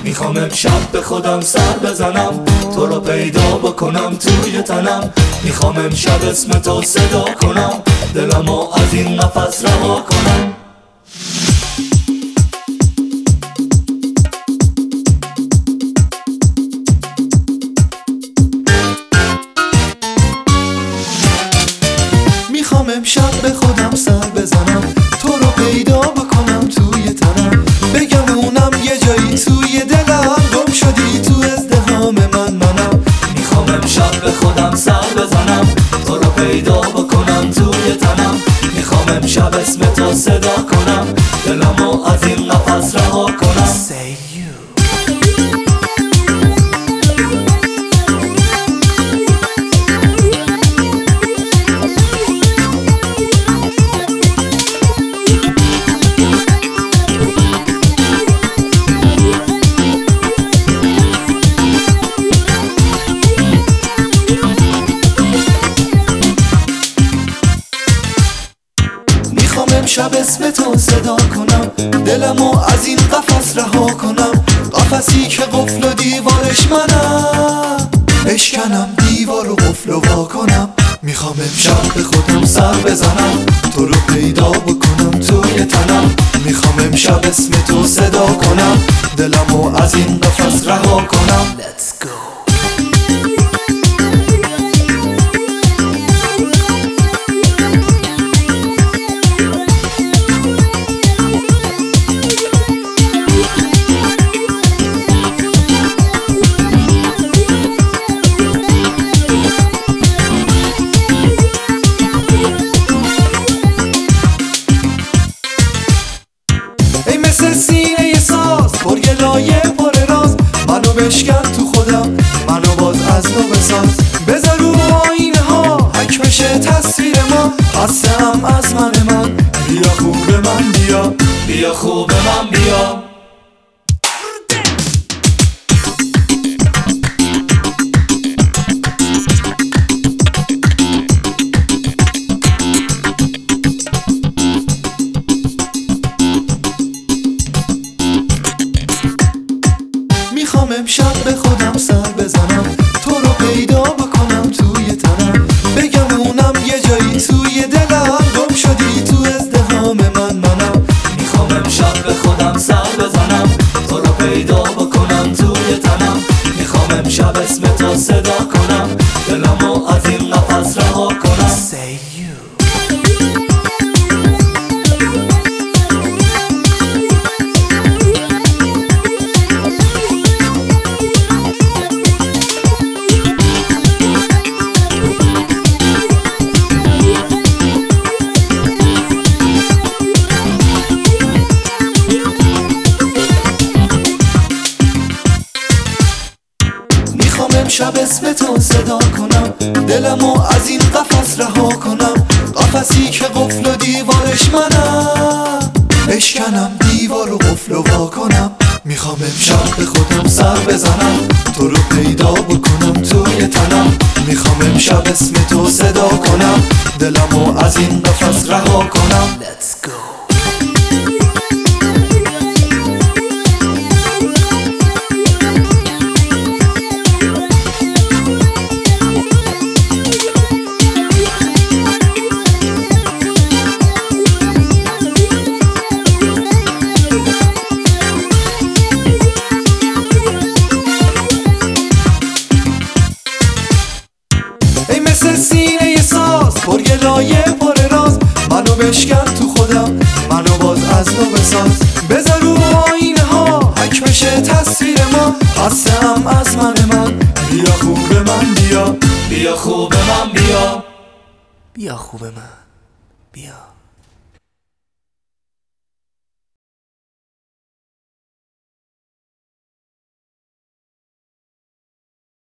میخوام امشب به خودم سر بزنم، تو رو پیدا بکنم توی تنم. میخوام امشب اسم تو صدا کنم، دلمو از این قفس رها کنم. میخوام امشب به خودم سر بزنم، تو رو پیدا بکنم توی تنم. بگمونم یه جایی توی دلم، گم شدی تو ازدحام منم. میخوام امشب به خودم سر بزنم، تو رو پیدا بکنم توی تنم. میخوام امشب اسم تو صدا کنم، دلمو از این قفس رها کنم. میخوام امشب اسم تو صدا کنم، دلمو از این قفس رها کنم. قفسی که قفل و دیوارش منم، بشکنم دیوار و قفل و وا کنم. میخوام امشب به خودم سر بزنم، تو رو پیدا بکنم توی تنم. میخوام امشب اسم تو صدا کنم، دلمو از این قفس رها کنم. Let's go. مثل سینه ساز پر گلایه پر راز، منو بشکن تو خودم، منو باز از نو بساز. بذار رو آینه ها حک بشه تصویر ما، خستم از من. بیا خوب من بیا، بیا خوب من بیا. میخوام امشب به خودم سر بزنم، تو رو پیدا بکنم توی تنم. بگمونم یه جایی توی دلم، گم شدی تو ازدحام منم. میخوام امشب به خودم سر بزنم، تو رو پیدا بکنم توی تنم. میخوام امشب اسم تو صدا کنم، دلمو از این قفس رها کنم. میخوام امشب اسم تو صدا کنم، دلمو از این قفس رها کنم. قفسی که قفل و دیوارش منم، بشکنم دیوار و قفل و وا کنم. میخوام امشب به خودم سر بزنم، تو رو پیدا بکنم توی تنم. میخوام امشب اسم تو صدا کنم، دلمو از این قفس رها کنم. Let's go. مثل سینه ساز پر گلایه پر راز، منو بشکن تو خودم، منو باز از نو بساز. بذار رو آینه ها حک بشه تصویر ما، خستم از من. بیا خوب من بیا، بیا خوب من بیا، بیا خوب من بیا.